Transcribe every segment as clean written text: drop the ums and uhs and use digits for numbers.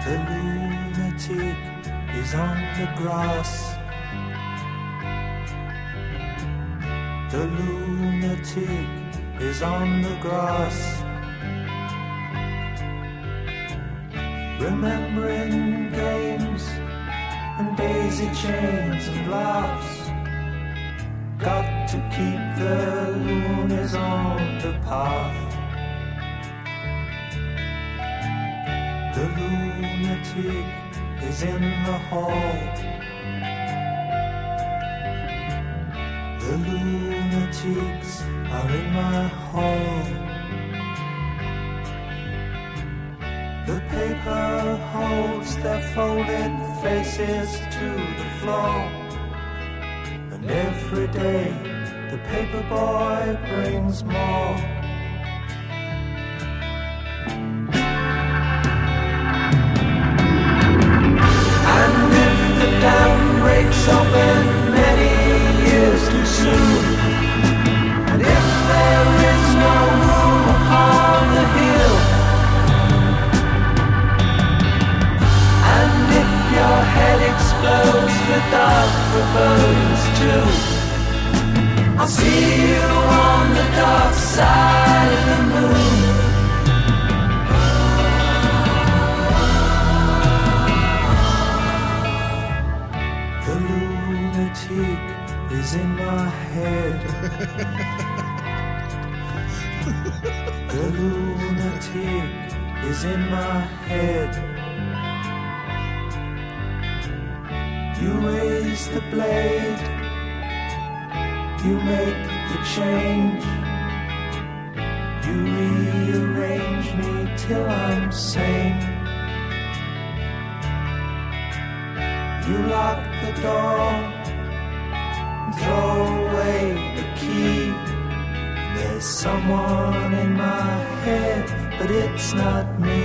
The lunatic is on the grass. The lunatic is on the grass. Remembering games and daisy chains and laughs. Got to keep the loonies on the path. The lunatic is in the hall. The lunatics are in my hall. The paper holds their folded faces to the floor. And every day the paper boy brings more. And if the dam breaks open many years too soon, and if there is no room upon the hill, and if your head explodes for dark forebodings too, I'll see you on the dark side of the moon. The lunatic is in my head. The lunatic is in my head. You raise the blade, you make the change, you rearrange me till I'm sane. You lock the door and throw away the key. There's someone in my head, but it's not me.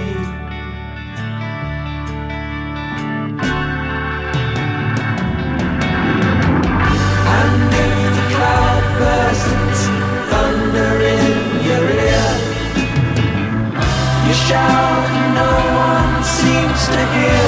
Bursts thunder in your ear. You shout and no one seems to hear.